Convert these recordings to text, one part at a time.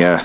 Yeah.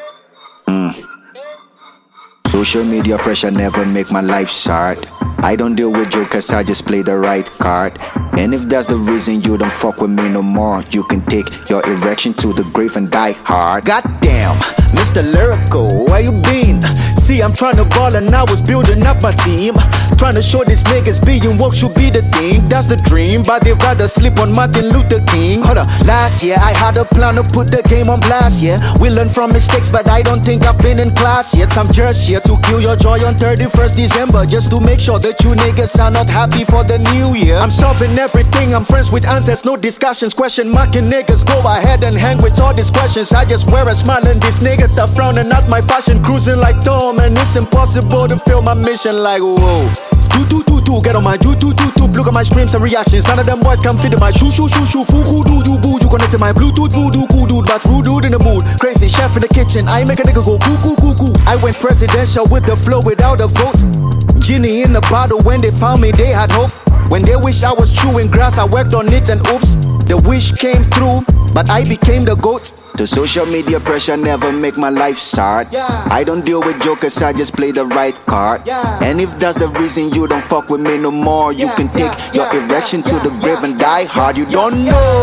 Social media pressure never make my life hard. I don't deal with jokers, I just play the right card. And if that's the reason you don't fuck with me no more, you can take your erection to the grave and die hard. Goddamn, Mr. Lyrical, where you been? See, I'm trying to ball and I was building up my team. Trying to show these niggas being woke should be the thing. That's the dream, but they've rather sleep on Martin Luther King. Hold up, last year I had a plan to put the game on blast, yeah. We learn from mistakes, but I don't think I've been in class yet. I'm just here to kill your joy on 31st December, just to make sure that you niggas are not happy for the new year. I'm solving everything, I'm friends with answers, no discussions. Question marking niggas, go ahead and hang with all these questions. I just wear a smile and these niggas are frowning at my fashion. Cruising like Tom, and it's impossible to feel my mission like whoa. Get on my look at my streams and reactions. None of them boys can fit in my shoe. Fuku do. You connected my Bluetooth, voodoo, cool dude, but rude dude in the mood. Crazy chef in the kitchen, I make a nigga go cuckoo. I went presidential with the flow without a vote. Genie in the bottle, when they found me, they had hope. When they wish I was chewing grass, I worked on it and oops, the wish came through, but I became the GOAT. The social media pressure never make my life hard. I don't deal with jokers, I just play the right card. And if that's the reason you don't fuck with me no more, you can take your erection to the grave and die hard. You don't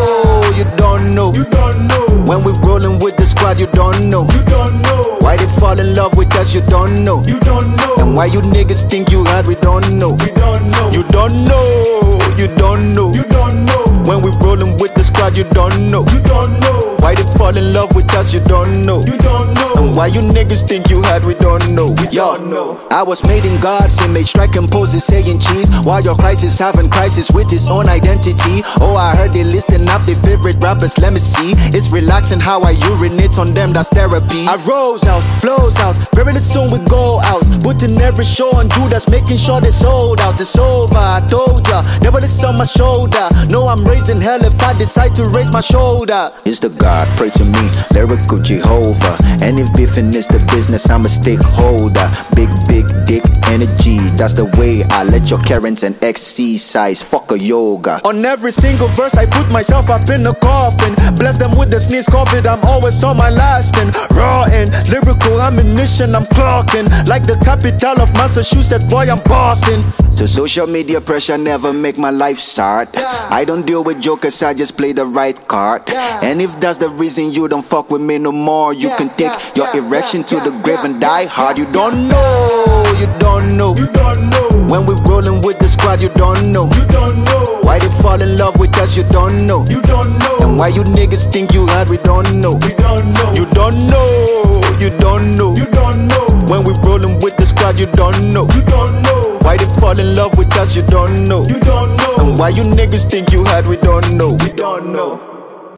know. When we rolling with the squad, you don't know. Why they fall in love with us, you don't know. And why you niggas think you hard, we don't know. You don't know. When we rolling with the squad, you don't know. Why they fall in love with us, you don't know. And why you niggas think you had, we don't know. Yo, I was made in God's image, striking poses, saying cheese, while your Christ is having crisis with his own identity. Oh, I heard they listing up their favorite rappers, let me see. It's relaxing how I urinate on them, that's therapy. I rose out, flows out, very soon we go out. Putting every show on Judas, making sure they sold out. It's over, I told ya, never this on my shoulder. No, I'm raising hell if I decide to raise my shoulder. It's the God, pray to me, lyrical Jehovah. And if beefing is the business, I'm a stakeholder. Big dick energy, that's the way I let your Karens and exercise. Fuck a yoga. On every single verse I put myself up in a coffin. Bless them with the sneeze COVID, I'm always on my last and raw and lyrical ammunition I'm clocking. Like the capital of Massachusetts, boy I'm Boston. So social media pressure never make my life hard. I don't deal with jokers, I just play the right card. And if that's the reason you don't fuck with me no more, you can take your erection to the grave and die hard. You don't know. When we rolling with the squad, you don't know. Why they fall in love with us, you don't know. And why you niggas think you hard, we don't know. You don't know. When we rolling with the squad, you don't know. Why they fall in love with us, you don't know. And why you niggas think you hard, we don't know.